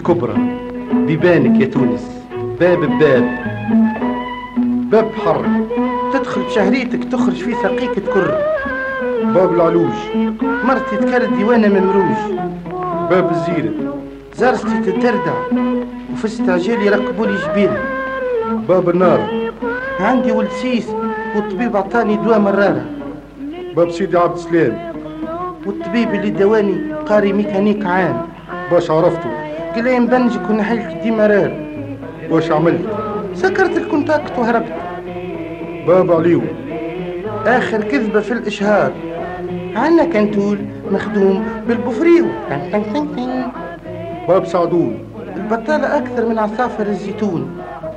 الكبرى بيبانك يا تونس، باب بباب، باب حر تدخل بشهريتك تخرج في ثقيك تكر. باب العلوج مرتي تكردي وانا ممروج. باب الزيرة زرستي تتردع وفي استعجال يركبوا لي جبين. باب النار عندي ولد سيس والطبيب عطاني دواء مرارة. باب سيدي عبد السلام والطبيب اللي دواني قاري ميكانيك عام. باش عرفته؟ قال لي نبنجك ونحيلك دي مرار. واش عملت؟ سكرت الكونتاكت وهربت. باب عليو آخر كذبة في الإشهار، عنا كنتول مخدوم بالبوفريو. باب سعدون البطالة أكثر من عصافر الزيتون.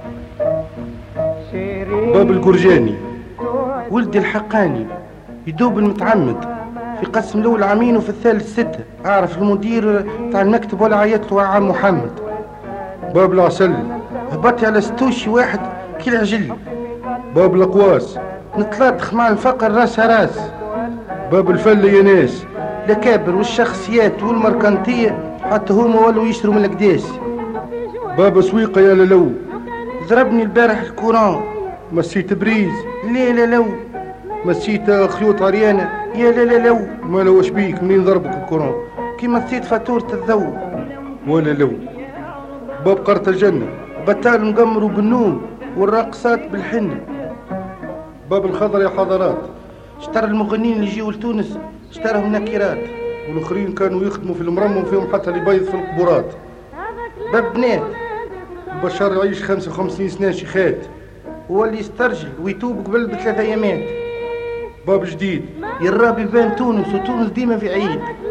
باب الجرجاني ولدي الحقاني يدوب المتعمد، في قسم الأول عامين وفي الثالث 6. أعرف المدير تاع المكتب ولا عيط له عم محمد. باب العسل هبطي على ستوشي واحد كي العجل. باب الأقواس نتلاطخ مع الفقر راس راس. باب الفل يا ناس الأكابر والشخصيات والمركنتية حتى هما ولوا يشتروا من القداس. باب سويقة يا للو ضربني البارح الكوران. مسيت بريز لا لا لو. مسيت خيوط عريانة يا لا لا لو. ما لو اش بيك منين ضربك الكوران؟ كي مسيت فاتورة الضوء. ولا لو. باب قرة الجنة بطال مقمروا بالنوم والراقصات بالحنة. باب الخضر يا حضرات اشترى المغنيين اللي يجيوا لتونس اشتراهم نكرات، والاخرين كانوا يخدموا في المرمم فيهم حتى اللي يبيض في القبورات. باب بنات بشار يعيش 55 سنة شيخات، هو اللي يسترجل ويتوب قبل ب3 أيامات. باب جديد يرابي بين تونس وتونس ديما في عيد.